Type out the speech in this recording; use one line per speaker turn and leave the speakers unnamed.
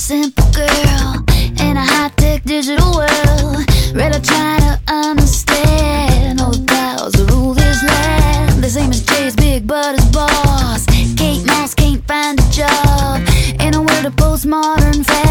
simple girl in a high-tech digital world, really trying to understand all the powers that rule this land. The same as Jay's big but his boss. Kate Moss can't find a job in a world of postmodern fashion.